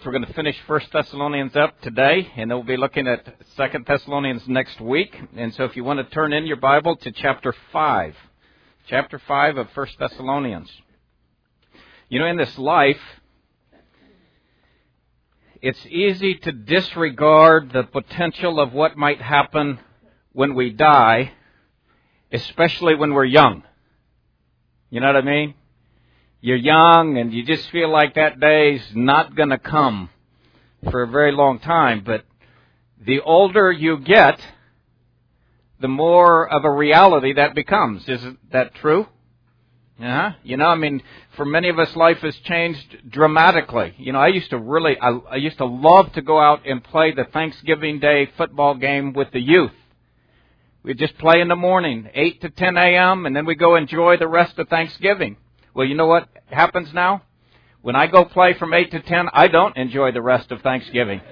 So we're going to finish 1 Thessalonians up today, and then we'll be looking at 2 Thessalonians next week. And so if you want to turn in your Bible to chapter 5 of 1 Thessalonians. You know, in this life, it's easy to disregard the potential of what might happen when we die, especially when we're young. You know what I mean? You're young and you just feel like that day's not going to come for a very long time. But the older you get, the more of a reality that becomes. Isn't that true? Yeah. You know, I mean, for many of us, life has changed dramatically. You know, I used to love to go out and play the Thanksgiving Day football game with the youth. We'd just play in the morning, 8 to 10 a.m., and then we go enjoy the rest of Thanksgiving. Well, you know what happens now? When I go play from 8 to 10, I don't enjoy the rest of Thanksgiving.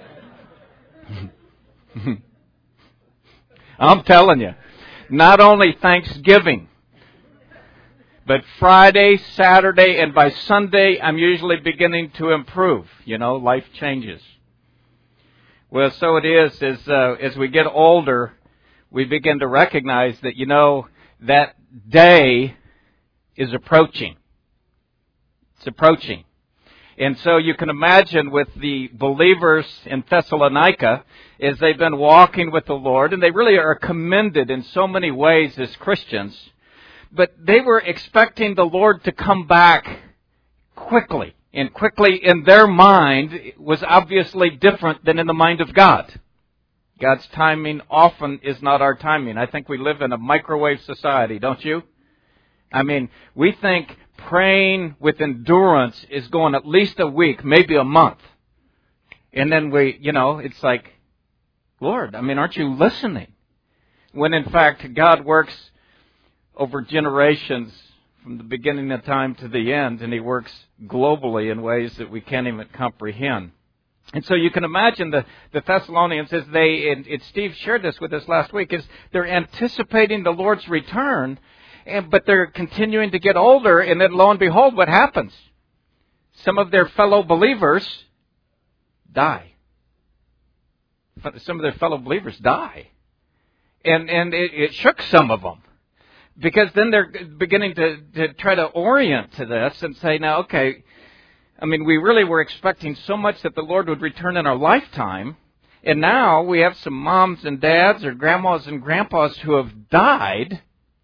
I'm telling you, not only Thanksgiving, but Friday, Saturday, and by Sunday, I'm usually beginning to improve. You know, life changes. Well, so it is as we get older, we begin to recognize that, you know, that day is approaching. It's approaching. And so you can imagine with the believers in Thessalonica, as they've been walking with the Lord, and they really are commended in so many ways as Christians, but they were expecting the Lord to come back quickly. And quickly in their mind was obviously different than in the mind of God. God's timing often is not our timing. I think we live in a microwave society, don't you? I mean, we think praying with endurance is going at least a week, maybe a month. And then it's like, Lord, I mean, aren't you listening? When in fact, God works over generations from the beginning of time to the end, and He works globally in ways that we can't even comprehend. And so you can imagine the Thessalonians, as and Steve shared this with us last week, is they're anticipating the Lord's return, but they're continuing to get older, and then lo and behold, what happens? Some of their fellow believers die. Some of their fellow believers die. And it shook some of them. Because then they're beginning to try to orient to this and say, now, okay, I mean, we really were expecting so much that the Lord would return in our lifetime, and now we have some moms and dads or grandmas and grandpas who have died.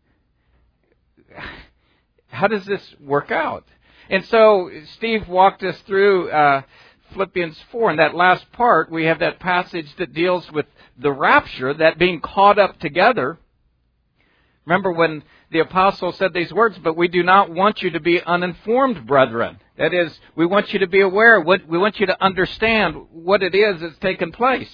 How does this work out? And so Steve walked us through Philippians 4. In that last part, we have that passage that deals with the rapture, that being caught up together. Remember when the apostle said these words, but we do not want you to be uninformed, brethren. That is, we want you to be aware. We want you to understand what it is that's taken place.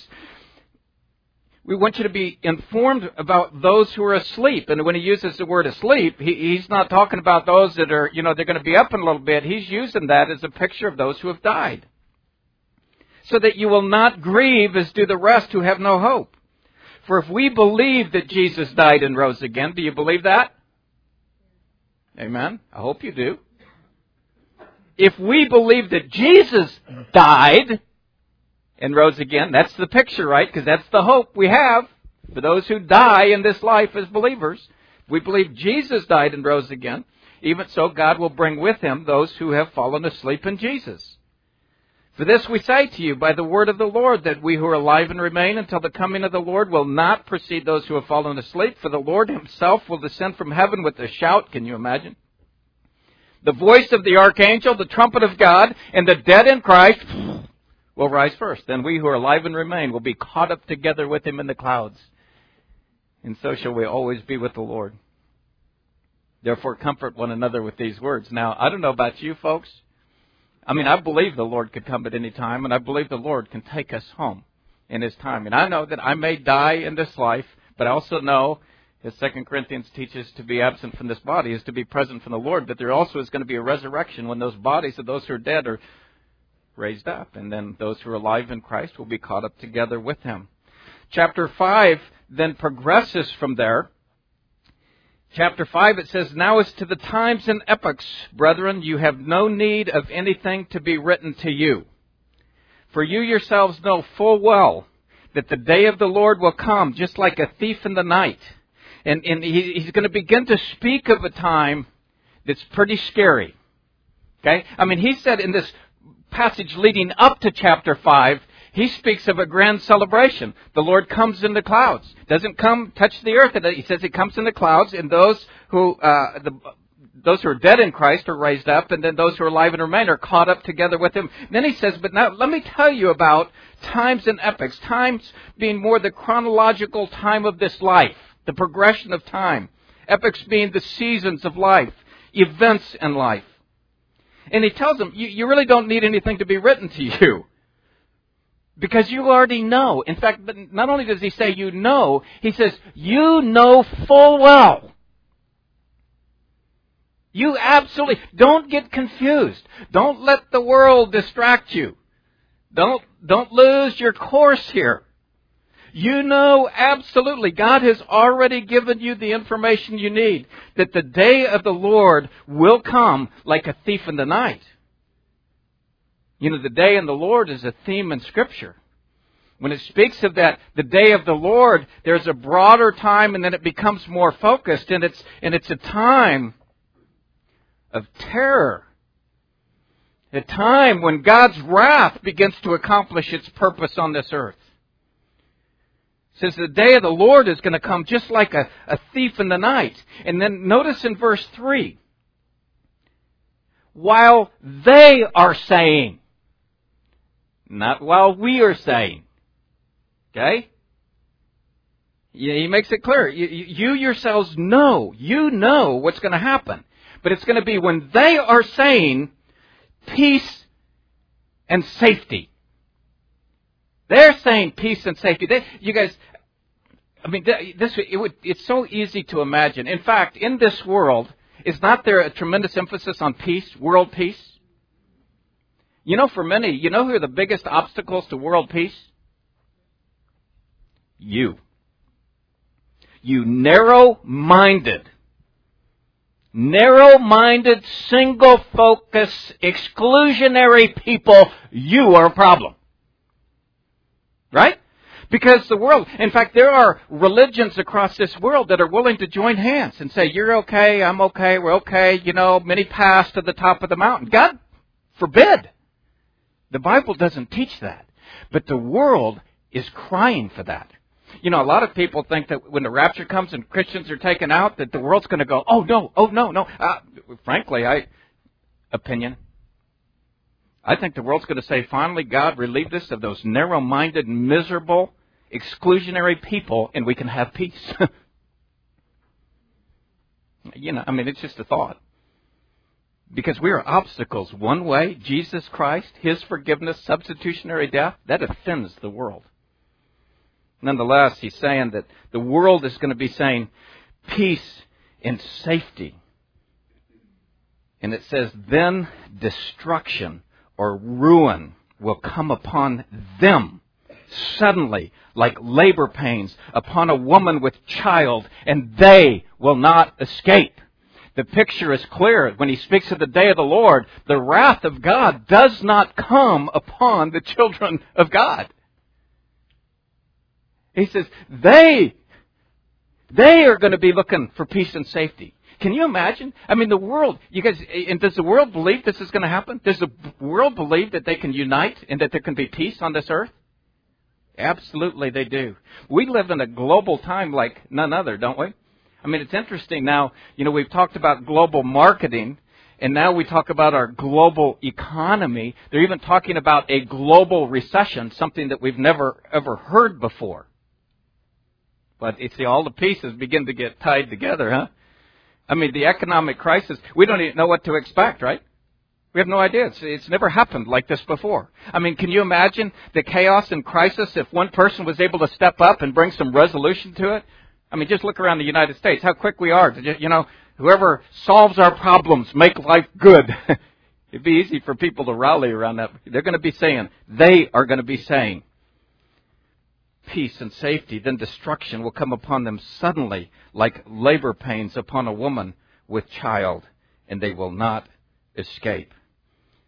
We want you to be informed about those who are asleep. And when he uses the word asleep, he's not talking about those that are, they're going to be up in a little bit. He's using that as a picture of those who have died. So that you will not grieve as do the rest who have no hope. For if we believe that Jesus died and rose again, do you believe that? Amen. I hope you do. If we believe that Jesus died and rose again, that's the picture, right? Because that's the hope we have for those who die in this life as believers. If we believe Jesus died and rose again, even so God will bring with Him those who have fallen asleep in Jesus. For this we say to you by the word of the Lord, that we who are alive and remain until the coming of the Lord will not precede those who have fallen asleep. For the Lord Himself will descend from heaven with a shout. Can you imagine? The voice of the archangel, the trumpet of God, and the dead in Christ will rise first. Then we who are alive and remain will be caught up together with Him in the clouds. And so shall we always be with the Lord. Therefore comfort one another with these words. Now, I don't know about you folks. I mean, I believe the Lord could come at any time, and I believe the Lord can take us home in His time. And I know that I may die in this life, but I also know, as 2 Corinthians teaches, to be absent from this body is to be present from the Lord. But there also is going to be a resurrection when those bodies of those who are dead are raised up. And then those who are alive in Christ will be caught up together with Him. Chapter 5 then progresses from there. Chapter 5, it says, now as to the times and epochs, brethren, you have no need of anything to be written to you. For you yourselves know full well that the day of the Lord will come just like a thief in the night. And he's going to begin to speak of a time that's pretty scary. Okay? I mean, he said in this passage leading up to chapter 5, he speaks of a grand celebration. The Lord comes in the clouds. Doesn't come touch the earth. He says he comes in the clouds, and those who are dead in Christ are raised up, and then those who are alive and remain are caught up together with him. And then he says, but now let me tell you about times and epochs. Times being more the chronological time of this life, the progression of time. Epochs being the seasons of life, events in life. And he tells them, you really don't need anything to be written to you. Because you already know. In fact, but not only does he say you know, he says you know full well. You absolutely don't get confused. Don't let the world distract you. Don't lose your course here. You know absolutely. God has already given you the information you need that the day of the Lord will come like a thief in the night. You know, the day in the Lord is a theme in Scripture. When it speaks of that, the day of the Lord, there's a broader time and then it becomes more focused, and it's a time of terror. A time when God's wrath begins to accomplish its purpose on this earth. It says the day of the Lord is going to come just like a thief in the night. And then notice in verse 3, while they are saying, not while we are saying. Okay? He makes it clear. You yourselves know. You know what's going to happen. But it's going to be when they are saying peace and safety. They're saying peace and safety. You guys, I mean, it's so easy to imagine. In fact, in this world, is not there a tremendous emphasis on peace, world peace? You know, for many, you know who are the biggest obstacles to world peace? You. You narrow-minded, single-focus, exclusionary people, you are a problem. Right? Because the world, in fact, there are religions across this world that are willing to join hands and say, you're okay, I'm okay, we're okay, you know, many pass to the top of the mountain. God forbid. The Bible doesn't teach that. But the world is crying for that. You know, a lot of people think that when the rapture comes and Christians are taken out, that the world's going to go, oh no. Frankly, I think the world's going to say, finally, God, relieved us of those narrow-minded, miserable, exclusionary people, and we can have peace. You know, I mean, it's just a thought. Because we are obstacles. One way, Jesus Christ, His forgiveness, substitutionary death, that offends the world. Nonetheless, he's saying that the world is going to be saying peace and safety. And it says, then destruction or ruin will come upon them suddenly, like labor pains upon a woman with child, and they will not escape. The picture is clear. When he speaks of the day of the Lord, the wrath of God does not come upon the children of God. He says, they are going to be looking for peace and safety. Can you imagine? I mean, the world, you guys, and does the world believe this is going to happen? Does the world believe that they can unite and that there can be peace on this earth? Absolutely they do. We live in a global time like none other, don't we? I mean, it's interesting now, you know, we've talked about global marketing, and now we talk about our global economy. They're even talking about a global recession, something that we've never, ever heard before. But you see, all the pieces begin to get tied together, huh? I mean, the economic crisis, we don't even know what to expect, right? We have no idea. It's never happened like this before. I mean, can you imagine the chaos and crisis if one person was able to step up and bring some resolution to it? I mean, just look around the United States, how quick we are to, you know, whoever solves our problems, make life good. It'd be easy for people to rally around that. They're going to be saying, they are going to be saying, peace and safety, then destruction will come upon them suddenly like labor pains upon a woman with child, and they will not escape.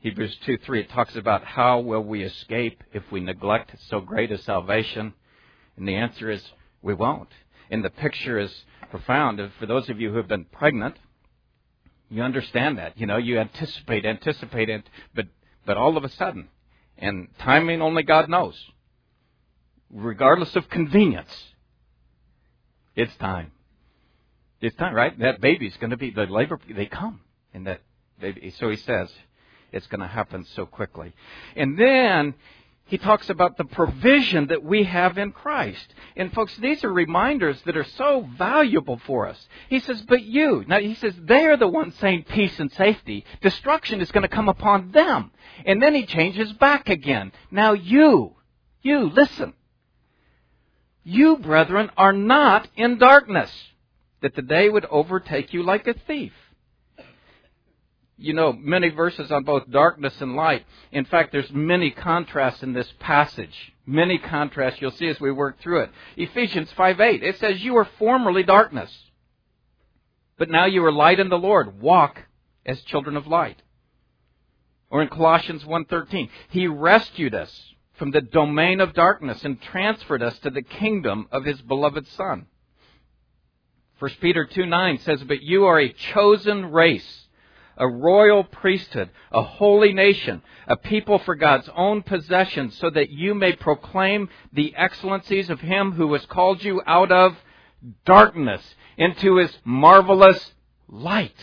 Hebrews 2:3, it talks about how will we escape if we neglect so great a salvation? And the answer is we won't. And the picture is profound. For those of you who have been pregnant, you understand that. You anticipate it, but all of a sudden, and timing only God knows, regardless of convenience, it's time. It's time, right? That baby's going to be, the labor, they come. And that baby, so he says, it's going to happen so quickly. And then he talks about the provision that we have in Christ. And folks, these are reminders that are so valuable for us. He says, but you. Now he says, they are the ones saying peace and safety. Destruction is going to come upon them. And then he changes back again. Now you, listen. You, brethren, are not in darkness, that the day would overtake you like a thief. Many verses on both darkness and light. In fact, there's many contrasts in this passage. Many contrasts you'll see as we work through it. Ephesians 5:8, it says, you were formerly darkness, but now you are light in the Lord. Walk as children of light. Or in Colossians 1:13, He rescued us from the domain of darkness and transferred us to the kingdom of His beloved Son. 1 Peter 2:9 says, but you are a chosen race, a royal priesthood, a holy nation, a people for God's own possession, so that you may proclaim the excellencies of Him who has called you out of darkness into His marvelous light.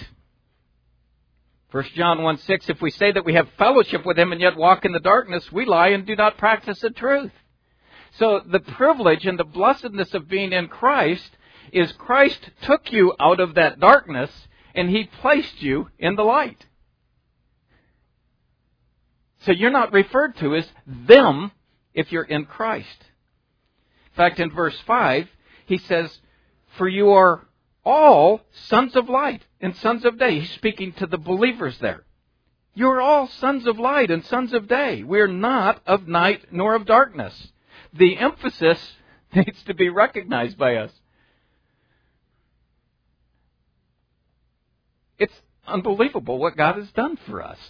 1 John 1:6, if we say that we have fellowship with Him and yet walk in the darkness, we lie and do not practice the truth. So the privilege and the blessedness of being in Christ is Christ took you out of that darkness and He placed you in the light. So you're not referred to as them if you're in Christ. In fact, in verse 5, he says, for you are all sons of light and sons of day. He's speaking to the believers there. You are all sons of light and sons of day. We are not of night nor of darkness. The emphasis needs to be recognized by us. It's unbelievable what God has done for us.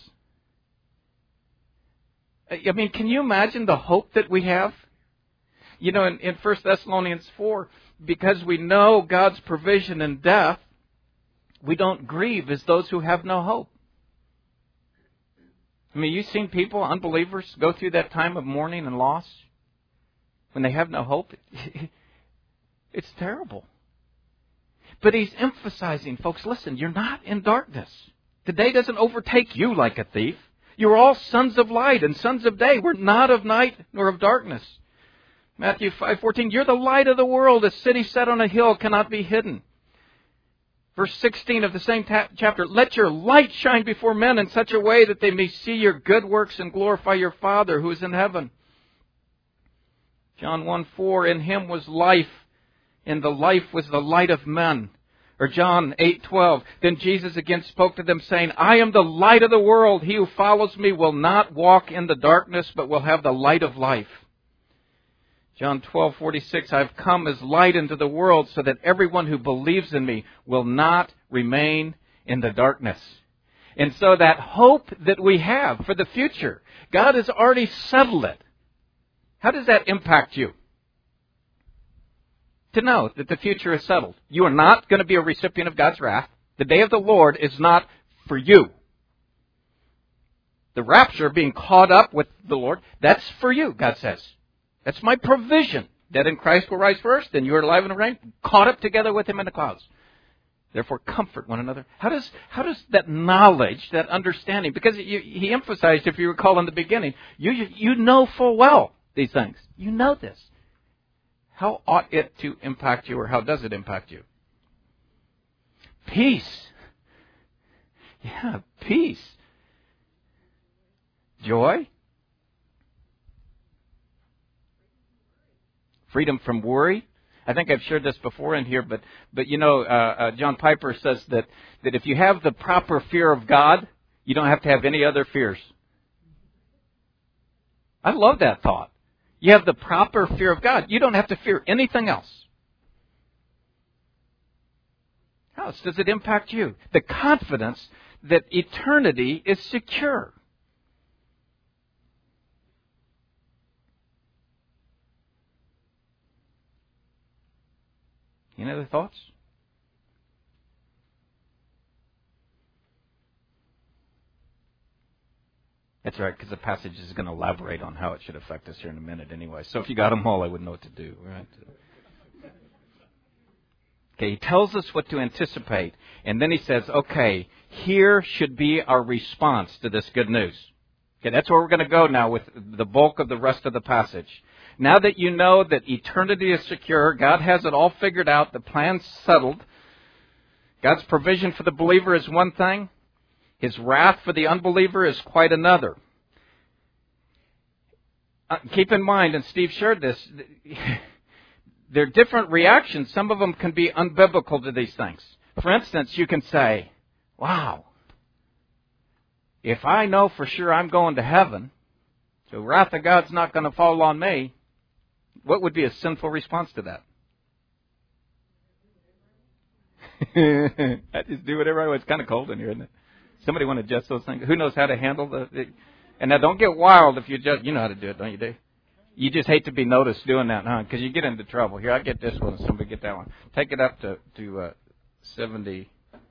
I mean, can you imagine the hope that we have? In 1 Thessalonians 4, because we know God's provision in death, we don't grieve as those who have no hope. I mean, you've seen people, unbelievers, go through that time of mourning and loss when they have no hope. It's terrible. But he's emphasizing, folks, listen, you're not in darkness. The day doesn't overtake you like a thief. You're all sons of light and sons of day. We're not of night nor of darkness. Matthew 5:14, you're the light of the world. A city set on a hill cannot be hidden. Verse 16 of the same chapter, let your light shine before men in such a way that they may see your good works and glorify your Father who is in heaven. John 1:4, in Him was life, and the life was the light of men. Or John 8:12, then Jesus again spoke to them saying, I am the light of the world. He who follows me will not walk in the darkness, but will have the light of life. John 12:46, I have come as light into the world so that everyone who believes in me will not remain in the darkness. And so that hope that we have for the future, God has already settled it. How does that impact you? To know that the future is settled. You are not going to be a recipient of God's wrath. The day of the Lord is not for you. The rapture, being caught up with the Lord, that's for you, God says. That's my provision. Dead in Christ will rise first, then you are alive and reign, caught up together with Him in the clouds. Therefore, comfort one another. How does that knowledge, that understanding, because he emphasized, if you recall in the beginning, you know full well these things. You know this. How ought it to impact you, or how does it impact you? Peace. Yeah, peace. Joy. Freedom from worry. I think I've shared this before in here, but John Piper says that if you have the proper fear of God, you don't have to have any other fears. I love that thought. You have the proper fear of God. You don't have to fear anything else. How else does it impact you? The confidence that eternity is secure. Any other thoughts? That's right, because the passage is going to elaborate on how it should affect us here in a minute anyway. So if you got them all, I would know what to do, right? Okay, he tells us what to anticipate, and then he says, okay, here should be our response to this good news. Okay, that's where we're going to go now with the bulk of the rest of the passage. Now that you know that eternity is secure, God has it all figured out, the plan's settled, God's provision for the believer is one thing, His wrath for the unbeliever is quite another. Keep in mind, and Steve shared this, there are different reactions. Some of them can be unbiblical to these things. For instance, you can say, wow, if I know for sure I'm going to heaven, so wrath of God's not going to fall on me, what would be a sinful response to that? I just do whatever I want. It's kind of cold in here, isn't it? Somebody want to adjust those things? Who knows how to handle and now don't get wild if you just, you know how to do it, don't you, Dave? You just hate to be noticed doing that, huh? Because you get into trouble. Here, I get this one, and somebody get that one. Take it up to 70.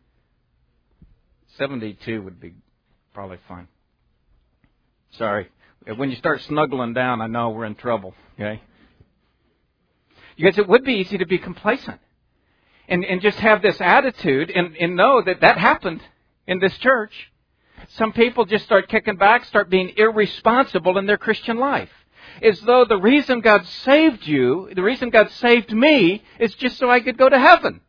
72 would be probably fine. Sorry. When you start snuggling down, I know we're in trouble, okay? Because it would be easy to be complacent and just have this attitude and know that happened in this church. Some people just start kicking back, start being irresponsible in their Christian life. As though the reason God saved you, the reason God saved me, is just so I could go to heaven.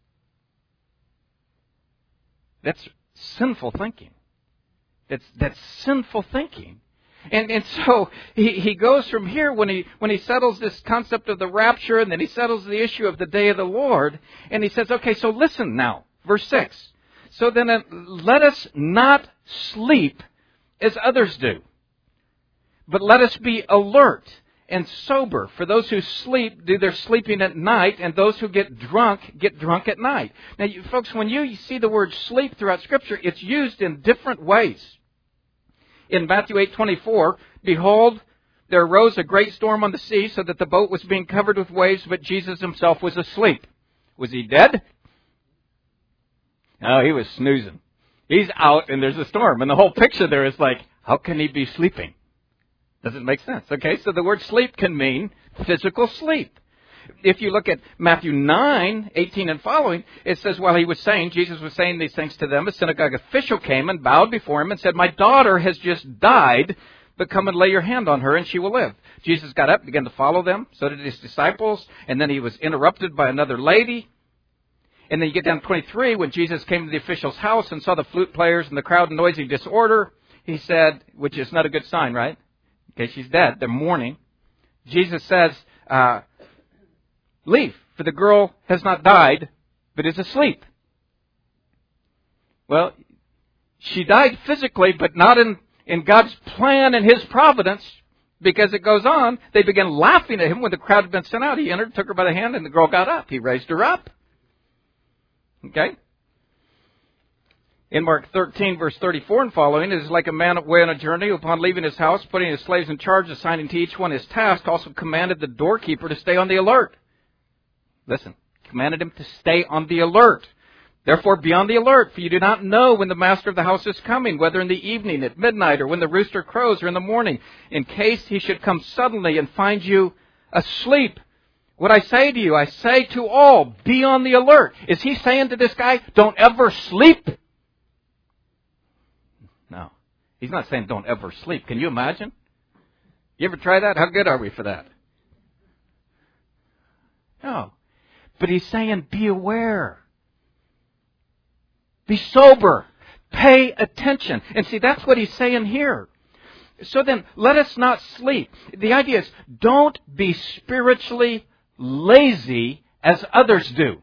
That's sinful thinking. That's sinful thinking. And so he goes from here when he settles this concept of the rapture, and then he settles the issue of the day of the Lord, and he says, okay, so listen now, verse 6. So then let us not sleep as others do, but let us be alert and sober. For those who sleep do their sleeping at night, and those who get drunk at night. Now, folks, when you see the word sleep throughout Scripture, it's used in different ways. In Matthew 8:24, behold, there arose a great storm on the sea, so that the boat was being covered with waves, but Jesus himself was asleep. Was he dead? No, he was snoozing. He's out and there's a storm. And the whole picture there is like, how can he be sleeping? Doesn't make sense. Okay, so the word sleep can mean physical sleep. If you look at Matthew 9:18 and following, it says, while Jesus was saying these things to them, a synagogue official came and bowed before him and said, my daughter has just died, but come and lay your hand on her and she will live. Jesus got up, began to follow them, so did his disciples, and then he was interrupted by another lady. And then you get down to 23, when Jesus came to the official's house and saw the flute players and the crowd in noisy disorder, he said, which is not a good sign, right? Okay, she's dead. They're mourning. Jesus says, leave, for the girl has not died, but is asleep. Well, she died physically, but not in God's plan and His providence, because it goes on. They began laughing at him when the crowd had been sent out. He entered, took her by the hand, and the girl got up. He raised her up. Okay? In Mark 13, verse 34 and following, it is like a man away on a journey, upon leaving his house, putting his slaves in charge, assigning to each one his task, also commanded the doorkeeper to stay on the alert. Listen, commanded him to stay on the alert. Therefore, be on the alert, for you do not know when the master of the house is coming, whether in the evening, at midnight, or when the rooster crows, or in the morning, in case he should come suddenly and find you asleep. What I say to you, I say to all, be on the alert. Is he saying to this guy, don't ever sleep? No. He's not saying don't ever sleep. Can you imagine? You ever try that? How good are we for that? No. But he's saying be aware. Be sober. Pay attention. And see, that's what he's saying here. So then, let us not sleep. The idea is, don't be spiritually lazy as others do.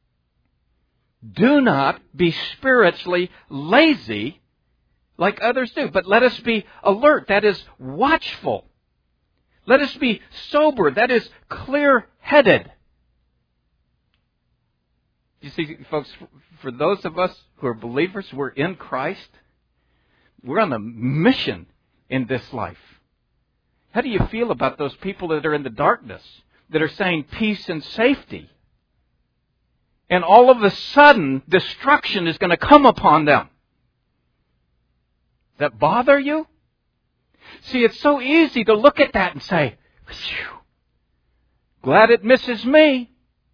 Do not be spiritually lazy like others do. But let us be alert. That is watchful. Let us be sober. That is clear-headed. You see, folks, for those of us who are believers, we're in Christ. We're on a mission in this life. How do you feel about those people that are in the darkness, that are saying peace and safety? and all of a sudden destruction is going to come upon them. Does that bother you? See, it's so easy to look at that and say, phew, glad it misses me.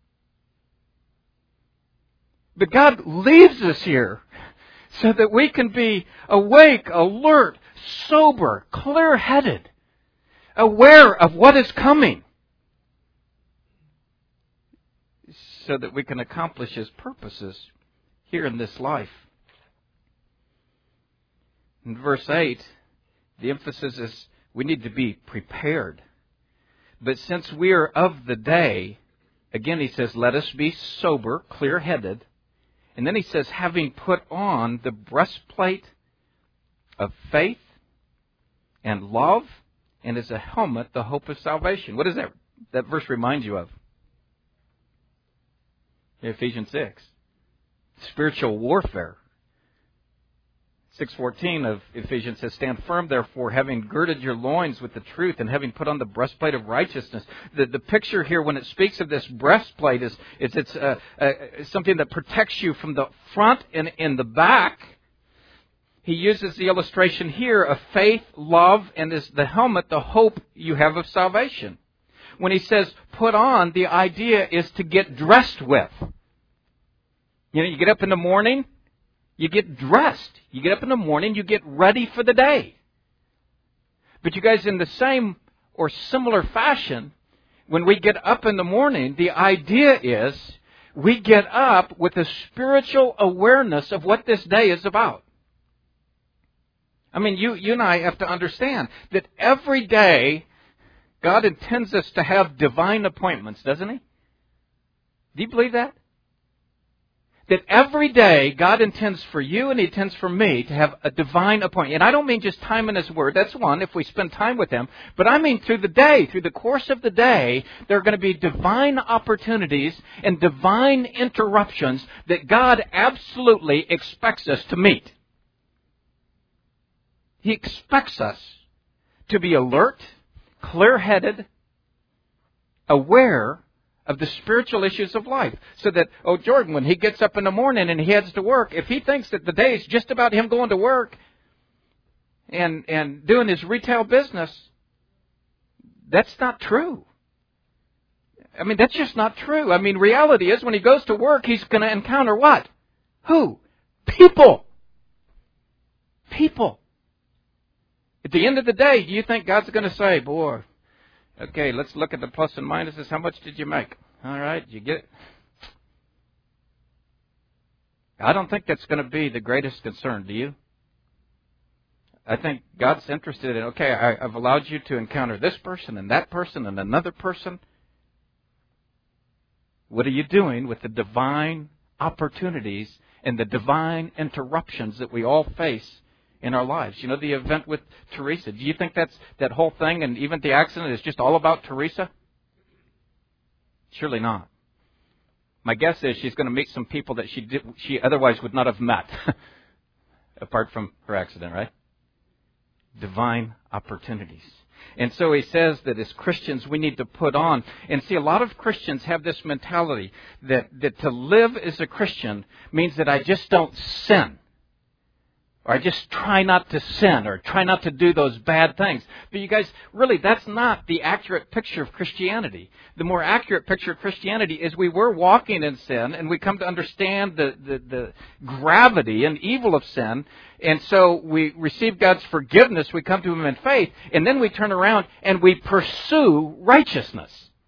But God leaves us here so that we can be awake, alert, sober, clear-headed, aware of what is coming, so that we can accomplish His purposes here in this life. In verse 8, the emphasis is we need to be prepared. But since we are of the day, again he says, let us be sober, clear-headed. And then he says, having put on the breastplate of faith and love, and as a helmet, the hope of salvation. What does that verse remind you of? Ephesians 6. Spiritual warfare. 6:14 of Ephesians says, stand firm, therefore, having girded your loins with the truth and having put on the breastplate of righteousness. The picture here, when it speaks of this breastplate, is it's something that protects you from the front and in the back. He uses the illustration here of faith, love, and as the helmet, the hope you have of salvation. When he says put on, the idea is to get dressed with. You know, you get up in the morning, you get dressed. You get up in the morning, you get ready for the day. But you guys, in the same or similar fashion, when we get up in the morning, the idea is we get up with a spiritual awareness of what this day is about. I mean, you and I have to understand that every day God intends us to have divine appointments, doesn't He? Do you believe that? That every day God intends for you and He intends for me to have a divine appointment. And I don't mean just time in His Word. That's one, if we spend time with Him. But I mean through the day, through the course of the day, there are going to be divine opportunities and divine interruptions that God absolutely expects us to meet. He expects us to be alert, clear-headed, aware of the spiritual issues of life. So that, Jordan, when he gets up in the morning and he heads to work, if he thinks that the day is just about him going to work and doing his retail business, that's not true. I mean, that's just not true. I mean, reality is when he goes to work, he's going to encounter what? Who? People. People. At the end of the day, do you think God's going to say, boy, okay, let's look at the plus and minuses. How much did you make? All right, you get it. I don't think that's going to be the greatest concern, do you? I think God's interested in, okay, I've allowed you to encounter this person and that person and another person. What are you doing with the divine opportunities and the divine interruptions that we all face in our lives? You know, the event with Teresa. Do you think that whole thing and even the accident is just all about Teresa? Surely not. My guess is she's going to meet some people that she otherwise would not have met, apart from her accident, right? Divine opportunities. And so he says that as Christians we need to put on. And see, a lot of Christians have this mentality that to live as a Christian means that I just don't sin. Or I just try not to sin, or try not to do those bad things. But you guys, really, that's not the accurate picture of Christianity. The more accurate picture of Christianity is we were walking in sin, and we come to understand the gravity and evil of sin. And so we receive God's forgiveness, we come to Him in faith, and then we turn around and we pursue righteousness.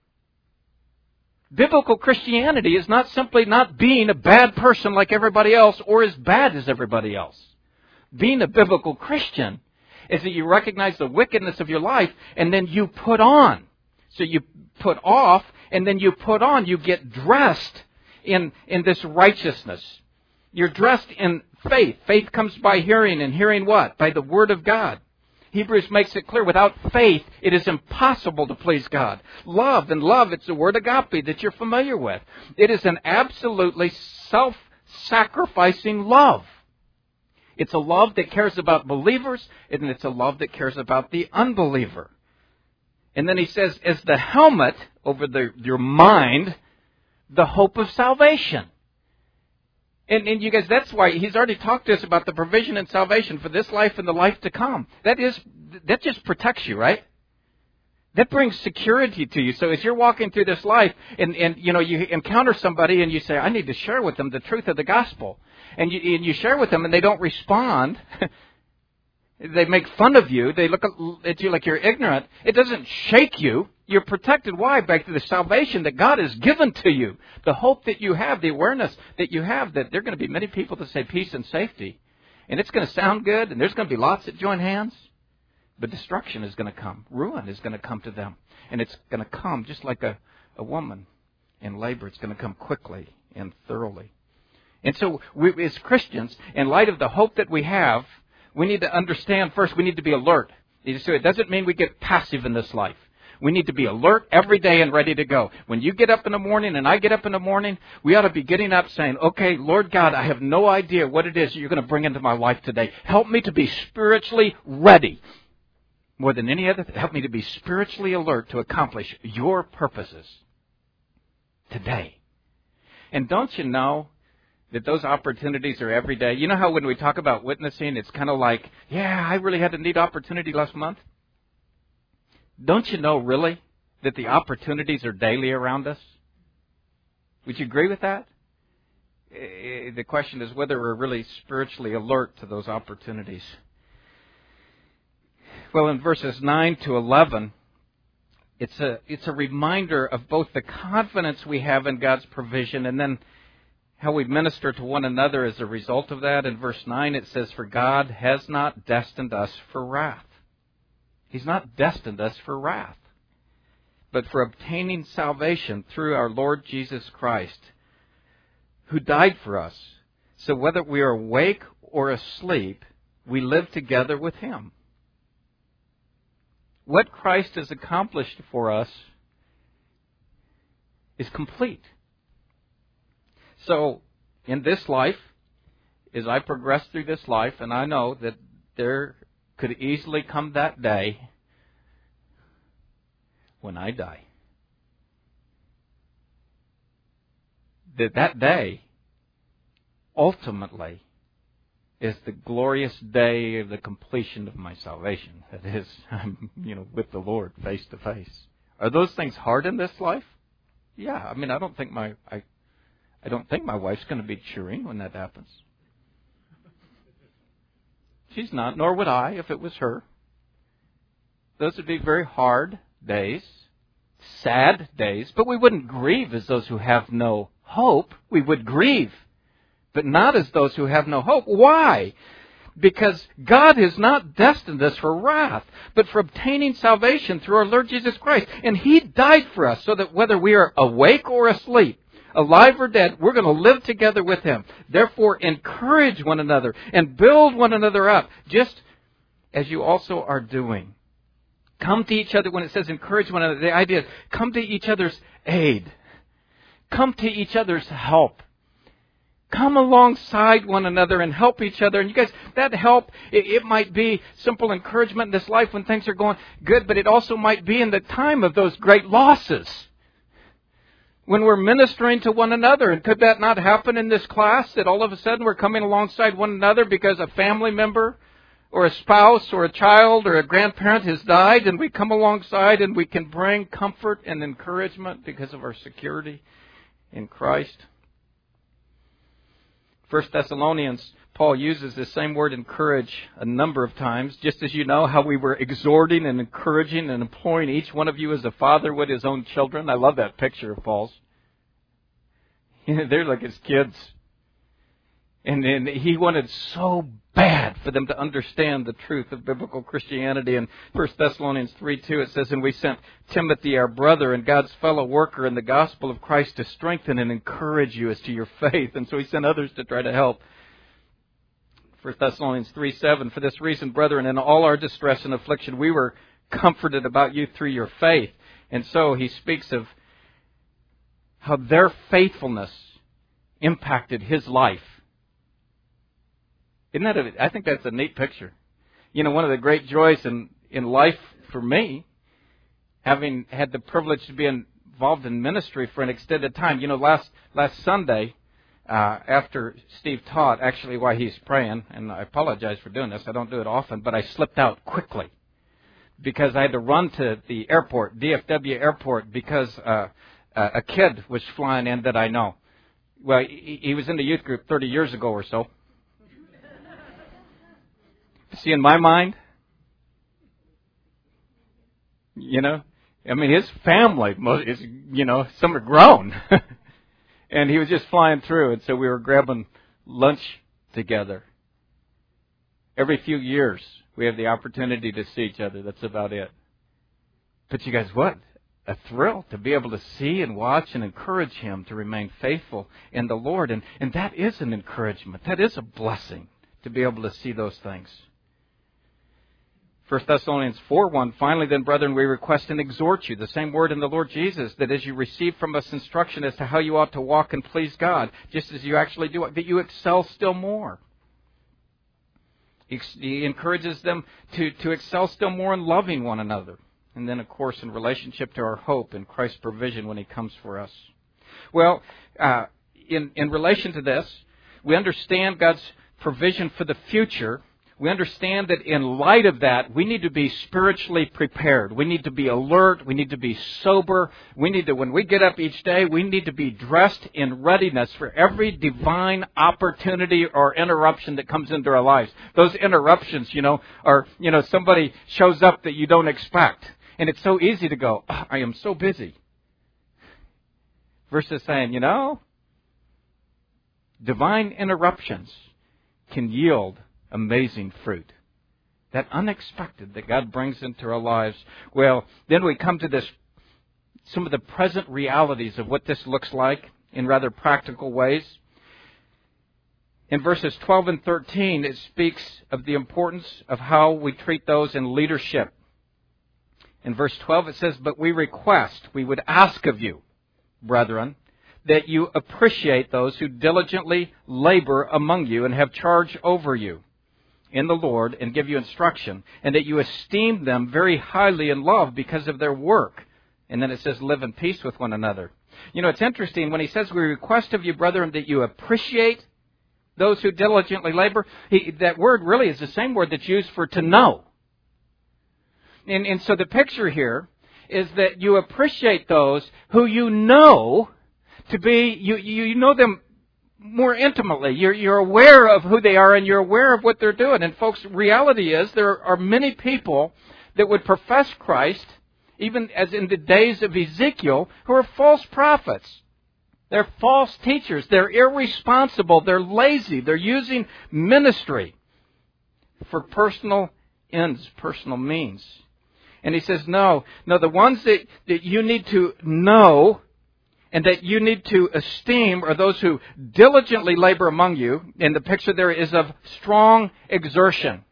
Biblical Christianity is not simply not being a bad person like everybody else, or as bad as everybody else. Being a biblical Christian is that you recognize the wickedness of your life and then you put on. So you put off and then you put on. You get dressed in this righteousness. You're dressed in faith. Faith comes by hearing, and hearing what? By the Word of God. Hebrews makes it clear, without faith it is impossible to please God. Love, it's the word agape that you're familiar with. It is an absolutely self-sacrificing love. It's a love that cares about believers, and it's a love that cares about the unbeliever. And then he says, as the helmet over your mind, the hope of salvation. And you guys, that's why He's already talked to us about the provision and salvation for this life and the life to come. That just protects you, right? That brings security to you. So as you're walking through this life and you encounter somebody and you say, I need to share with them the truth of the gospel. And you share with them and they don't respond. They make fun of you. They look at you like you're ignorant. It doesn't shake you. You're protected. Why? Back to the salvation that God has given to you. The hope that you have, the awareness that you have that there are going to be many people that say peace and safety. And it's going to sound good and there's going to be lots that join hands. But destruction is going to come. Ruin is going to come to them. And it's going to come just like a woman in labor. It's going to come quickly and thoroughly. And so we, as Christians, in light of the hope that we have, we need to understand first we need to be alert. So it doesn't mean we get passive in this life. We need to be alert every day and ready to go. When you get up in the morning and I get up in the morning, we ought to be getting up saying, okay, Lord God, I have no idea what it is you're going to bring into my life today. Help me to be spiritually ready. More than any other, help me to be spiritually alert to accomplish your purposes today. And don't you know that those opportunities are every day? You know how when we talk about witnessing, it's kind of like, yeah, I really had a neat opportunity last month. Don't you know really that the opportunities are daily around us? Would you agree with that? The question is whether we're really spiritually alert to those opportunities. Well, in verses 9 to 11, it's a reminder of both the confidence we have in God's provision and then how we minister to one another as a result of that. In verse 9 it says, for God has not destined us for wrath. He's not destined us for wrath, but for obtaining salvation through our Lord Jesus Christ, who died for us. So whether we are awake or asleep, we live together with Him. What Christ has accomplished for us is complete. So, in this life, as I progress through this life, and I know that there could easily come that day when I die. That day, ultimately, is the glorious day of the completion of my salvation. That is, I'm, with the Lord face to face. Are those things hard in this life? Yeah. I mean, I don't think my wife's going to be cheering when that happens. She's not, nor would I if it was her. Those would be very hard days, sad days, but we wouldn't grieve as those who have no hope. We would grieve, but not as those who have no hope. Why? Because God has not destined us for wrath, but for obtaining salvation through our Lord Jesus Christ. And He died for us so that whether we are awake or asleep, alive or dead, we're going to live together with Him. Therefore, encourage one another and build one another up, just as you also are doing. Come to each other. When it says encourage one another, the idea is come to each other's aid. Come to each other's help. Come alongside one another and help each other. And you guys, that help, it might be simple encouragement in this life when things are going good, but it also might be in the time of those great losses, when we're ministering to one another. And could that not happen in this class, that all of a sudden we're coming alongside one another because a family member or a spouse or a child or a grandparent has died, and we come alongside and we can bring comfort and encouragement because of our security in Christ? 1 Thessalonians, Paul uses this same word encourage a number of times, just as you know how we were exhorting and encouraging and employing each one of you as a father would his own children. I love that picture of Paul's. They're like his kids. And he wanted so bad for them to understand the truth of biblical Christianity. In 1 Thessalonians 3:2 it says, and we sent Timothy, our brother and God's fellow worker in the gospel of Christ, to strengthen and encourage you as to your faith. And so he sent others to try to help. 1 Thessalonians 3:7, for this reason, brethren, in all our distress and affliction, we were comforted about you through your faith. And so he speaks of how their faithfulness impacted his life. Isn't that I think that's a neat picture. One of the great joys in life for me, having had the privilege to be involved in ministry for an extended time. Last Sunday, after Steve taught, actually while he's praying, and I apologize for doing this, I don't do it often, but I slipped out quickly because I had to run to the airport, DFW airport, because a kid was flying in that I know. Well, he was in the youth group 30 years ago or so. See, in my mind, you know, I mean, his family is, you know, some are grown. And he was just flying through, and so we were grabbing lunch together. Every few years, we have the opportunity to see each other. That's about it. But you guys, what a thrill to be able to see and watch and encourage him to remain faithful in the Lord. And that is an encouragement. That is a blessing to be able to see those things. 1 Thessalonians 4:1, finally then, brethren, we request and exhort you, the same word in the Lord Jesus, that as you receive from us instruction as to how you ought to walk and please God, just as you actually do, that you excel still more. He encourages them to excel still more in loving one another. And then, of course, in relationship to our hope and Christ's provision when He comes for us. Well, in relation to this, we understand God's provision for the future. We understand that in light of that, we need to be spiritually prepared. We need to be alert. We need to be sober. We need to, when we get up each day, we need to be dressed in readiness for every divine opportunity or interruption that comes into our lives. Those interruptions, are, somebody shows up that you don't expect. And it's so easy to go, I am so busy. Versus saying, divine interruptions can yield amazing fruit. That unexpected that God brings into our lives. Well, then we come to some of the present realities of what this looks like in rather practical ways. In verses 12 and 13, it speaks of the importance of how we treat those in leadership. In verse 12, it says, but we would ask of you, brethren, that you appreciate those who diligently labor among you and have charge over you in the Lord and give you instruction, and that you esteem them very highly in love because of their work. And then it says, live in peace with one another. It's interesting when he says, we request of you, brethren, that you appreciate those who diligently labor. That word really is the same word that's used for to know. And so the picture here is that you appreciate those who you know to be, you know them more intimately. You're aware of who they are and you're aware of what they're doing. And folks, reality is there are many people that would profess Christ, even as in the days of Ezekiel, who are false prophets. They're false teachers. They're irresponsible. They're lazy. They're using ministry for personal ends, personal means. And he says, no, the ones that you need to know and that you need to esteem are those who diligently labor among you. And the picture there is of strong exertion.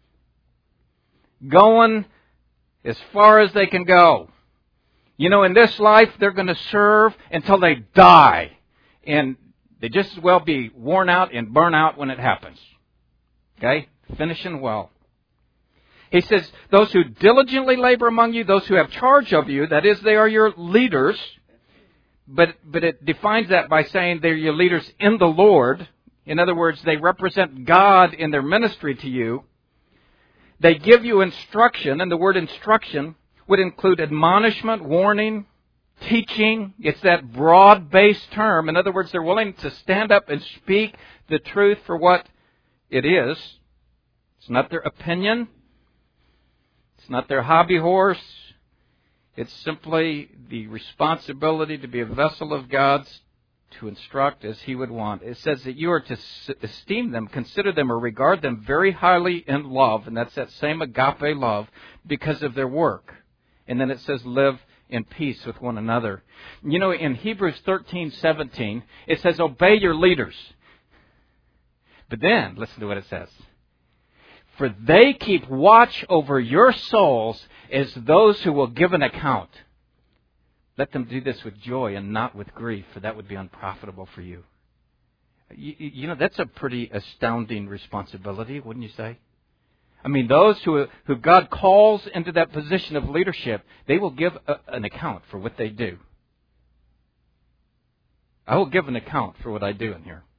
Going as far as they can go. In this life, they're going to serve until they die. And they just as well be worn out and burn out when it happens. Okay? Finishing well. He says, those who diligently labor among you, those who have charge of you, that is, they are your leaders. But it defines that by saying they're your leaders in the Lord. In other words, they represent God in their ministry to you. They give you instruction, and the word instruction would include admonishment, warning, teaching. It's that broad-based term. In other words, they're willing to stand up and speak the truth for what it is. It's not their opinion. It's not their hobby horse. It's simply the responsibility to be a vessel of God's to instruct as He would want. It says that you are to esteem them, consider them, or regard them very highly in love, and that's that same agape love, because of their work. And then it says live in peace with one another. In Hebrews 13:17, it says obey your leaders. But then, listen to what it says. For they keep watch over your souls as those who will give an account. Let them do this with joy and not with grief, for that would be unprofitable for you. That's a pretty astounding responsibility, wouldn't you say? I mean, those who God calls into that position of leadership, they will give an account for what they do. I will give an account for what I do in here.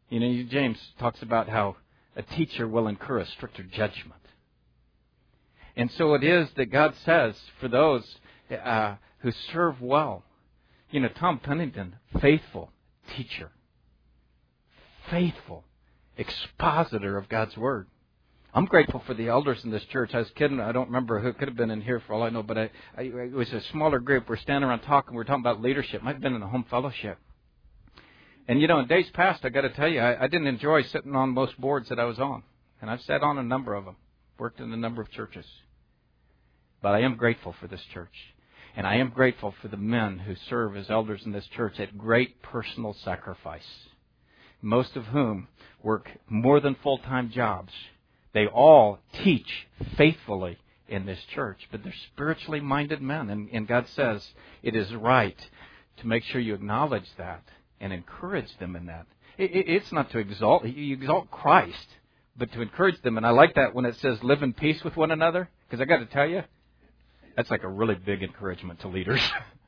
You know, James talks about how a teacher will incur a stricter judgment. And so it is that God says for those who serve well, you know, Tom Pennington, faithful teacher, faithful expositor of God's Word. I'm grateful for the elders in this church. I was kidding. I don't remember who could have been in here for all I know, but it was a smaller group. We're standing around talking. We're talking about leadership. Might have been in a home fellowship. And, you know, in days past, I got to tell you, I didn't enjoy sitting on most boards that I was on. And I've sat on a number of them, worked in a number of churches. But I am grateful for this church. And I am grateful for the men who serve as elders in this church at great personal sacrifice, most of whom work more than full-time jobs. They all teach faithfully in this church, but they're spiritually minded men. And God says it is right to make sure you acknowledge that and encourage them in that. It's not to exalt. You exalt Christ, but to encourage them. And I like that when it says live in peace with one another, because I got to tell you, that's like a really big encouragement to leaders.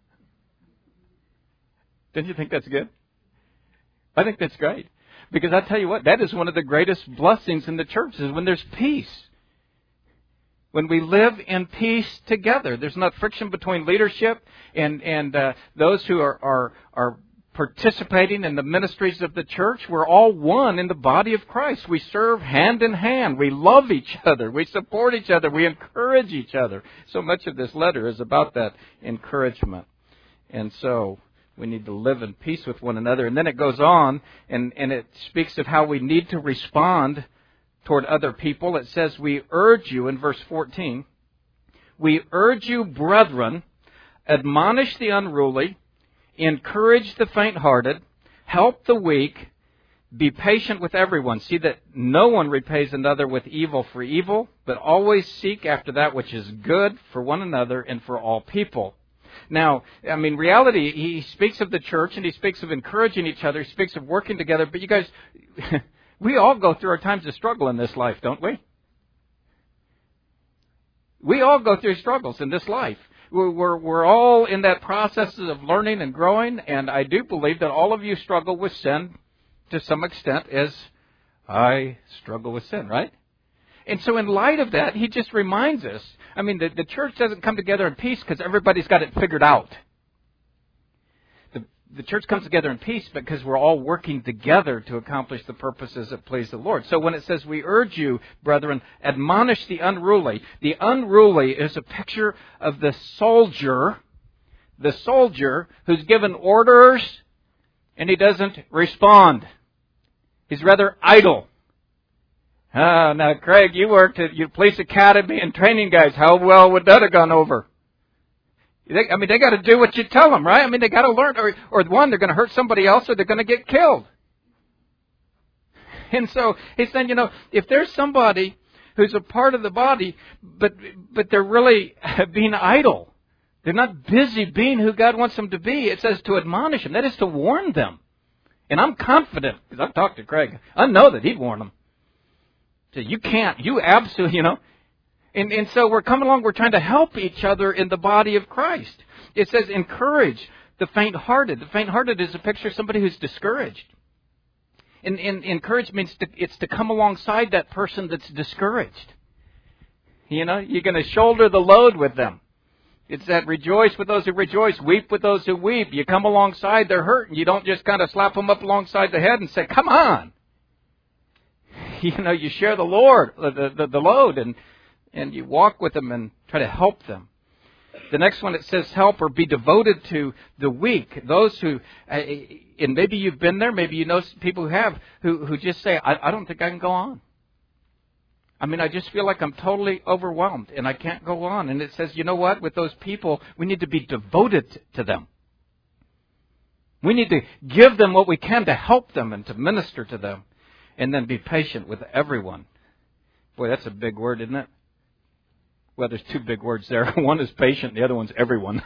Don't you think that's good? I think that's great. Because I tell you what, that is one of the greatest blessings in the church, is when there's peace. When we live in peace together. There's not friction between leadership and those who are participating in the ministries of the church. We're all one in the body of Christ. We serve hand in hand. We love each other. We support each other. We encourage each other. So much of this letter is about that encouragement. And so we need to live in peace with one another. And then it goes on and it speaks of how we need to respond toward other people. It says, we urge you in verse 14, we urge you, brethren, admonish the unruly, encourage the faint-hearted, help the weak, be patient with everyone. See that no one repays another with evil for evil, but always seek after that which is good for one another and for all people. Now, I mean, reality, he speaks of the church and he speaks of encouraging each other. He speaks of working together. But you guys, we all go through our times of struggle in this life, don't we? We all go through struggles in this life. We're all in that process of learning and growing. And I do believe that all of you struggle with sin to some extent, as I struggle with sin, right? And so in light of that, he just reminds us, I mean, the church doesn't come together in peace because everybody's got it figured out. The church comes together in peace because we're all working together to accomplish the purposes that please the Lord. So when it says, we urge you, brethren, admonish the unruly is a picture of the soldier who's given orders and he doesn't respond. He's rather idle. Now, Craig, you worked at your police academy and training guys. How well would that have gone over? They got to do what you tell them, right? I mean, they got to learn. Or one, they're going to hurt somebody else or they're going to get killed. And so he's saying, if there's somebody who's a part of the body, but they're really being idle, they're not busy being who God wants them to be, it says to admonish them. That is to warn them. And I'm confident, because I've talked to Craig, I know that he'd warn them. So you can't, you absolutely, And so we're coming along, we're trying to help each other in the body of Christ. It says encourage the faint-hearted. The faint-hearted is a picture of somebody who's discouraged. And encourage means it's to come alongside that person that's discouraged. You're going to shoulder the load with them. It's that rejoice with those who rejoice, weep with those who weep. You come alongside their hurt, and you don't just kind of slap them up alongside the head and say, come on. You share the load, and you walk with them and try to help them. The next one, it says help or be devoted to the weak. Those who, and maybe you've been there, maybe you know people who have, who just say, I don't think I can go on. I mean, I just feel like I'm totally overwhelmed and I can't go on. And it says, you know what? With those people, we need to be devoted to them. We need to give them what we can to help them and to minister to them. And then be patient with everyone. Boy, that's a big word, isn't it? Well, there's two big words there. One is patient, the other one's everyone.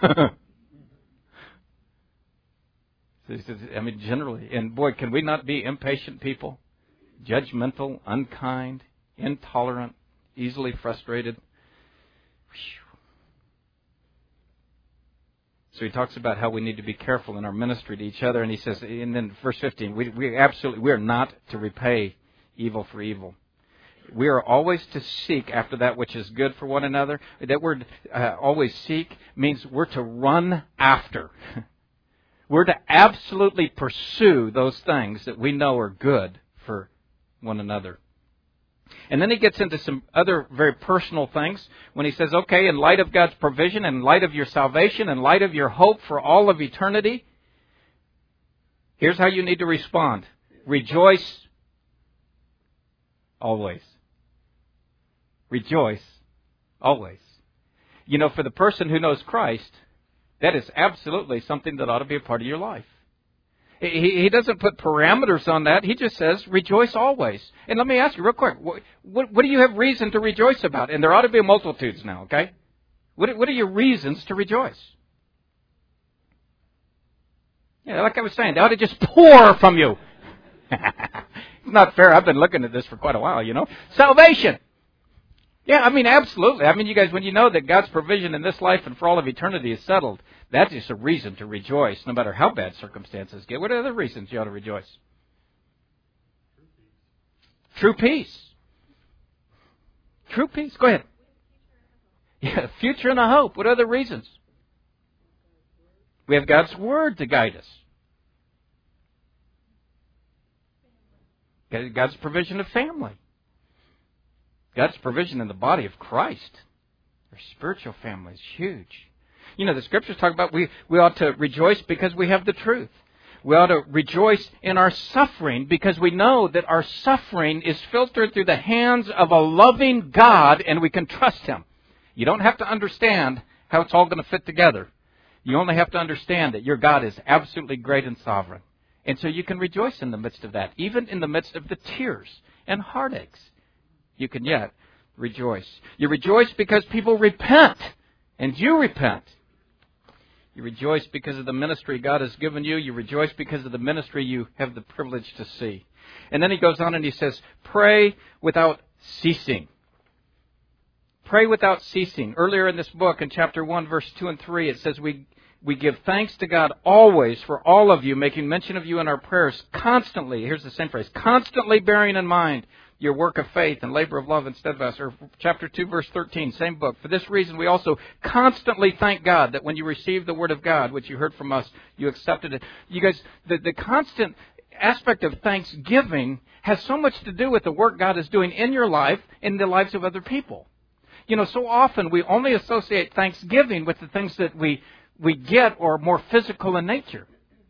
Generally. And boy, can we not be impatient people? Judgmental, unkind, intolerant, easily frustrated. So he talks about how we need to be careful in our ministry to each other. And he says, and then verse 15, we are not to repay evil for evil. We are always to seek after that which is good for one another. That word always seek means we're to run after. We're to absolutely pursue those things that we know are good for one another. And then he gets into some other very personal things when he says, okay, in light of God's provision, in light of your salvation, in light of your hope for all of eternity, here's how you need to respond. Rejoice always. Rejoice always. You know, for the person who knows Christ, that is absolutely something that ought to be a part of your life. He doesn't put parameters on that. He just says, rejoice always. And let me ask you real quick, what do you have reason to rejoice about? And there ought to be multitudes now, okay? What are your reasons to rejoice? Yeah, like I was saying, they ought to just pour from you. It's not fair. I've been looking at this for quite a while, you know. Salvation. Yeah, I mean, absolutely. I mean, you guys, when you know that God's provision in this life and for all of eternity is settled, that's just a reason to rejoice, no matter how bad circumstances get. What are other reasons you ought to rejoice? True peace. True peace. Go ahead. Yeah, future and a hope. What other reasons? We have God's Word to guide us. God's provision of family. God's provision in the body of Christ. Our spiritual family is huge. You know, the Scriptures talk about we ought to rejoice because we have the truth. We ought to rejoice in our suffering because we know that our suffering is filtered through the hands of a loving God and we can trust Him. You don't have to understand how it's all going to fit together. You only have to understand that your God is absolutely great and sovereign. And so you can rejoice in the midst of that, even in the midst of the tears and heartaches. You can yet rejoice. You rejoice because people repent, and you repent. You rejoice because of the ministry God has given you. You rejoice because of the ministry you have the privilege to see. And then he goes on and he says, pray without ceasing. Pray without ceasing. Earlier in this book, in chapter 1, verse 2 and 3, it says, we give thanks to God always for all of you, making mention of you in our prayers constantly. Here's the same phrase, constantly bearing in mind your work of faith and labor of love and steadfast. Or chapter 2, verse 13, same book. For this reason, we also constantly thank God that when you received the word of God, which you heard from us, you accepted it. You guys, the constant aspect of thanksgiving has so much to do with the work God is doing in your life, in the lives of other people. You know, so often we only associate thanksgiving with the things that we get or more physical in nature.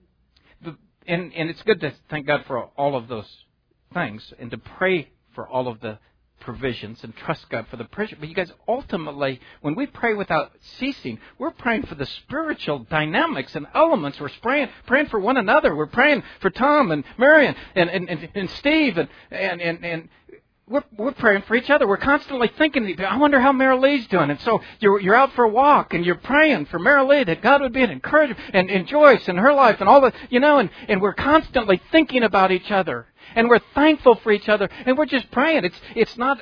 And it's good to thank God for all of those things and to pray for all of the provisions and trust God for the provision. But you guys, ultimately, when we pray without ceasing, we're praying for the spiritual dynamics and elements. We're praying for one another. We're praying for Tom and Marion and Steve and we're praying for each other. We're constantly thinking, I wonder how Mary Lee's doing. And so you're out for a walk and you're praying for Mary Lee that God would be an encouragement and Joyce and her life and all that, you know, and we're constantly thinking about each other. And we're thankful for each other, and we're just praying. It's not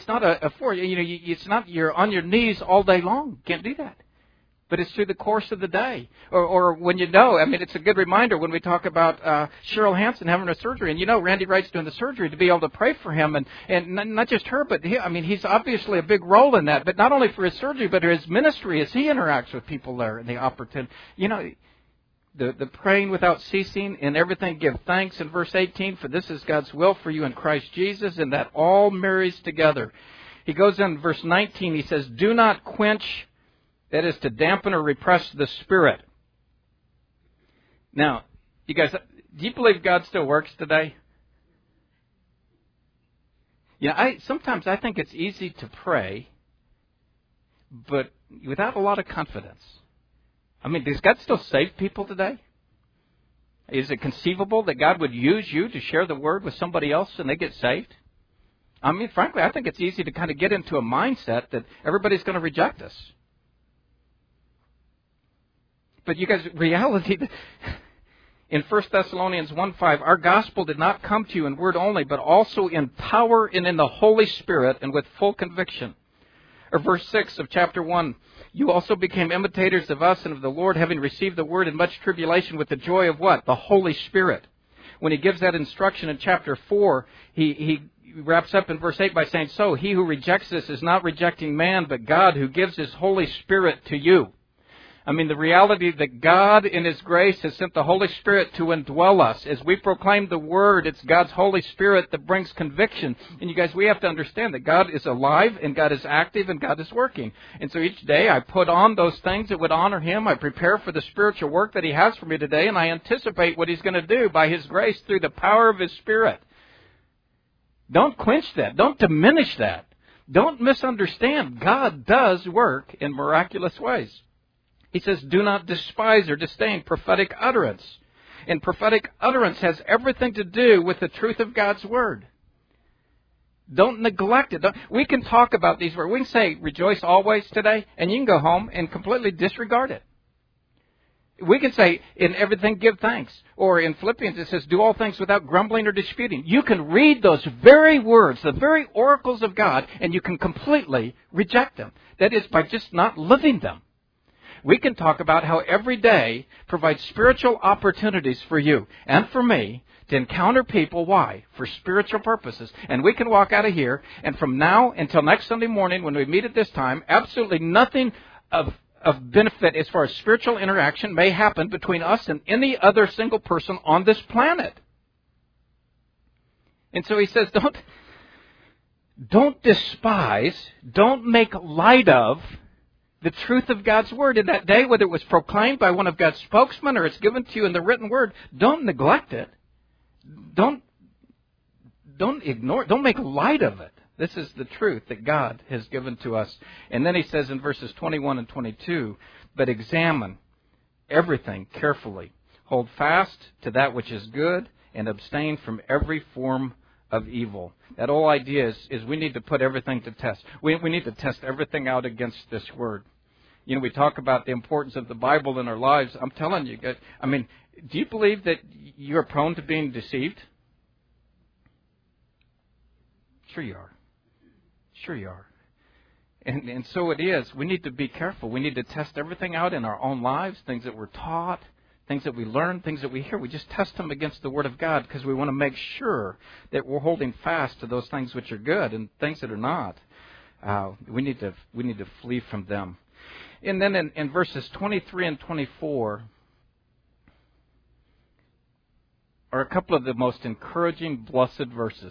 you're on your knees all day long. You can't do that. But it's through the course of the day, or when you know. I mean, it's a good reminder when we talk about Cheryl Hansen having her surgery, and you know Randy Wright's doing the surgery to be able to pray for him, and not just her, but he's obviously a big role in that. But not only for his surgery, but his ministry as he interacts with people there and the opportunity. You know. The praying without ceasing, in everything give thanks in verse 18, for this is God's will for you in Christ Jesus, and that all marries together. He goes in verse 19, he says, do not quench, that is to dampen or repress the Spirit. Now, you guys, do you believe God still works today? Yeah, sometimes I think it's easy to pray, but without a lot of confidence. I mean, does God still save people today? Is it conceivable that God would use you to share the word with somebody else and they get saved? I mean, frankly, I think it's easy to kind of get into a mindset that everybody's going to reject us. But you guys, reality, in 1 Thessalonians 1:5, our gospel did not come to you in word only, but also in power and in the Holy Spirit and with full conviction. Or verse 6 of chapter 1, you also became imitators of us and of the Lord, having received the word in much tribulation with the joy of what? The Holy Spirit. When he gives that instruction in chapter 4, he wraps up in verse 8 by saying, so he who rejects this is not rejecting man, but God who gives his Holy Spirit to you. I mean, the reality that God in His grace has sent the Holy Spirit to indwell us. As we proclaim the Word, it's God's Holy Spirit that brings conviction. And you guys, we have to understand that God is alive and God is active and God is working. And so each day I put on those things that would honor Him. I prepare for the spiritual work that He has for me today, and I anticipate what He's going to do by His grace through the power of His Spirit. Don't quench that. Don't diminish that. Don't misunderstand. God does work in miraculous ways. He says, do not despise or disdain prophetic utterance. And prophetic utterance has everything to do with the truth of God's Word. Don't neglect it. We can talk about these words. We can say, rejoice always today, and you can go home and completely disregard it. We can say, in everything give thanks. Or in Philippians it says, do all things without grumbling or disputing. You can read those very words, the very oracles of God, and you can completely reject them. That is, by just not living them. We can talk about how every day provides spiritual opportunities for you and for me to encounter people. Why? For spiritual purposes. And we can walk out of here, and from now until next Sunday morning when we meet at this time, absolutely nothing of benefit as far as spiritual interaction may happen between us and any other single person on this planet. And so he says, don't despise, don't make light of the truth of God's Word in that day, whether it was proclaimed by one of God's spokesmen or it's given to you in the written Word. Don't neglect it. Don't ignore it. Don't make light of it. This is the truth that God has given to us. And then he says in verses 21 and 22, but examine everything carefully. Hold fast to that which is good and abstain from every form of evil. That whole idea is we need to put everything to test. We need to test everything out against this Word. You know, we talk about the importance of the Bible in our lives. I'm telling you, guys, I mean, do you believe that you're prone to being deceived? Sure you are. Sure you are. And so it is. We need to be careful. We need to test everything out in our own lives, things that we're taught, things that we learn, things that we hear. We just test them against the Word of God because we want to make sure that we're holding fast to those things which are good, and things that are not, we need to flee from them. And then in verses 23 and 24 are a couple of the most encouraging, blessed verses.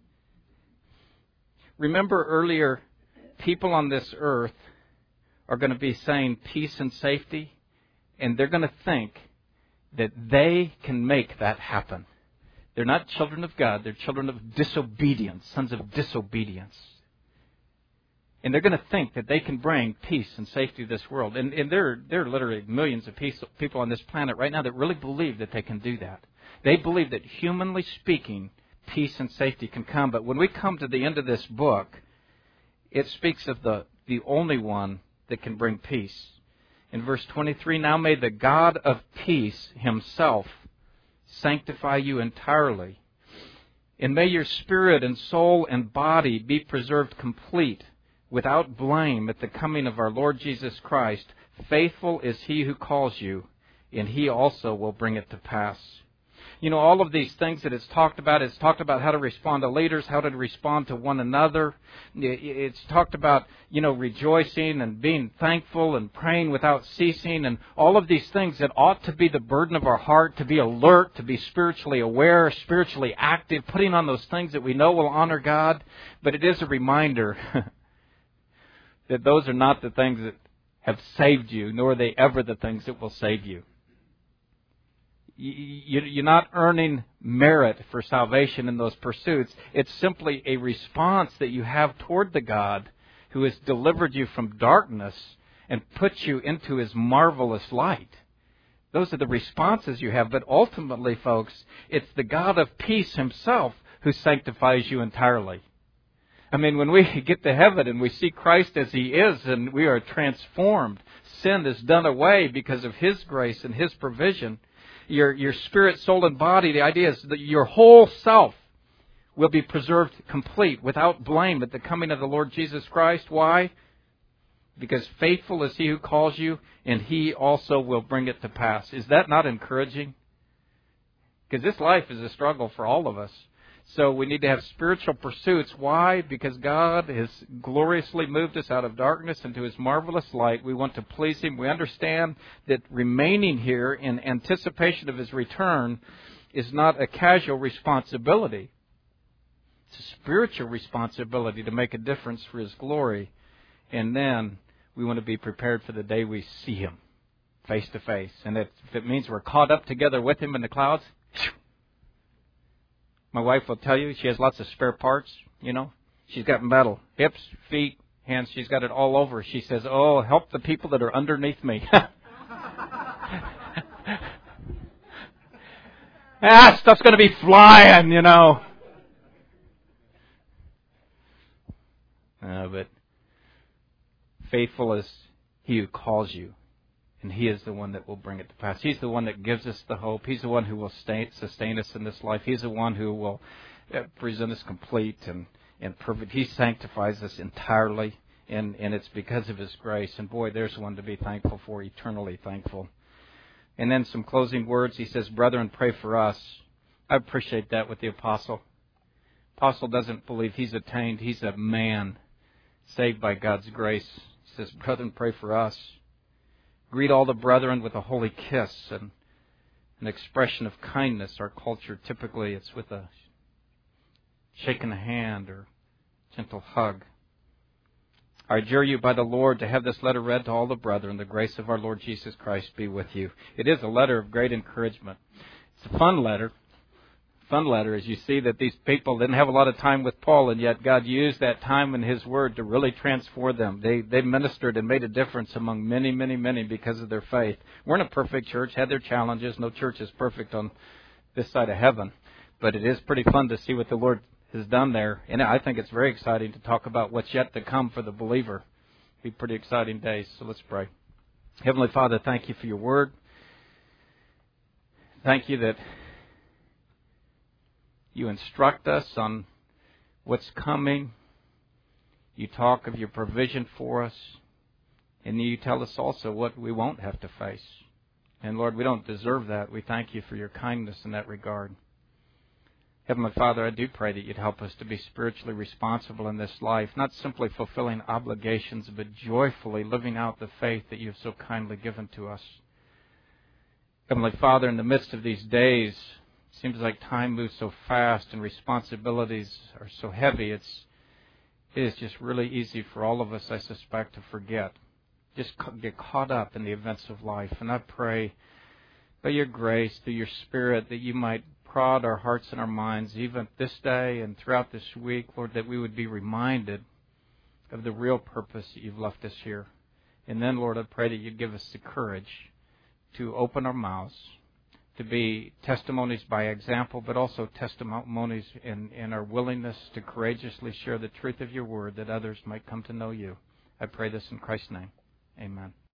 Remember earlier, people on this earth are going to be saying peace and safety, and they're going to think that they can make that happen. They're not children of God. They're children of disobedience, sons of disobedience. And they're going to think that they can bring peace and safety to this world. And there are literally millions of people on this planet right now that really believe that they can do that. They believe that, humanly speaking, peace and safety can come. But when we come to the end of this book, it speaks of the only one that can bring peace. In verse 23, now may the God of peace Himself sanctify you entirely. And may your spirit and soul and body be preserved complete, without blame at the coming of our Lord Jesus Christ. Faithful is He who calls you, and He also will bring it to pass. You know, all of these things that it's talked about how to respond to leaders, how to respond to one another. It's talked about, rejoicing and being thankful and praying without ceasing, and all of these things that ought to be the burden of our heart, to be alert, to be spiritually aware, spiritually active, putting on those things that we know will honor God. But it is a reminder that those are not the things that have saved you, nor are they ever the things that will save you. You're not earning merit for salvation in those pursuits. It's simply a response that you have toward the God who has delivered you from darkness and put you into His marvelous light. Those are the responses you have. But ultimately, folks, it's the God of peace Himself who sanctifies you entirely. I mean, when we get to heaven and we see Christ as He is and we are transformed, sin is done away because of His grace and His provision. Your spirit, soul, and body, the idea is that your whole self will be preserved complete, without blame at the coming of the Lord Jesus Christ. Why? Because faithful is He who calls you, and He also will bring it to pass. Is that not encouraging? Because this life is a struggle for all of us. So we need to have spiritual pursuits. Why? Because God has gloriously moved us out of darkness into His marvelous light. We want to please Him. We understand that remaining here in anticipation of His return is not a casual responsibility. It's a spiritual responsibility to make a difference for His glory. And then we want to be prepared for the day we see Him face to face. And if it means we're caught up together with Him in the clouds, my wife will tell you she has lots of spare parts, you know. She's got metal, hips, feet, hands. She's got it all over. She says, oh, help the people that are underneath me. Stuff's going to be flying, you know. But faithful is He who calls you. And He is the one that will bring it to pass. He's the one that gives us the hope. He's the one who will sustain us in this life. He's the one who will present us complete and perfect. He sanctifies us entirely, and it's because of His grace. And boy, there's one to be thankful for, eternally thankful. And then some closing words. He says, brethren, pray for us. I appreciate that with the apostle. Apostle doesn't believe he's attained. He's a man saved by God's grace. He says, brethren, pray for us. Greet all the brethren with a holy kiss and an expression of kindness. Our culture, typically, it's with a shaking a hand or gentle hug. I adjure you by the Lord to have this letter read to all the brethren. The grace of our Lord Jesus Christ be with you. It is a letter of great encouragement. It's a fun letter. Fun letter as you see that these people didn't have a lot of time with Paul, and yet God used that time in His Word to really transform them. They ministered and made a difference among many, many, many because of their faith. Weren't a perfect church, had their challenges. No church is perfect on this side of heaven. But it is pretty fun to see what the Lord has done there. And I think it's very exciting to talk about what's yet to come for the believer. It'll be pretty exciting days. So let's pray. Heavenly Father, thank you for your Word. Thank you that you instruct us on what's coming. You talk of your provision for us. And you tell us also what we won't have to face. And Lord, we don't deserve that. We thank you for your kindness in that regard. Heavenly Father, I do pray that you'd help us to be spiritually responsible in this life, not simply fulfilling obligations, but joyfully living out the faith that you've so kindly given to us. Heavenly Father, in the midst of these days, seems like time moves so fast and responsibilities are so heavy. It is just really easy for all of us, I suspect, to forget. Just get caught up in the events of life. And I pray by your grace, through your Spirit, that you might prod our hearts and our minds, even this day and throughout this week, Lord, that we would be reminded of the real purpose that you've left us here. And then, Lord, I pray that you'd give us the courage to open our mouths, to be testimonies by example, but also testimonies in our willingness to courageously share the truth of your word that others might come to know you. I pray this in Christ's name. Amen.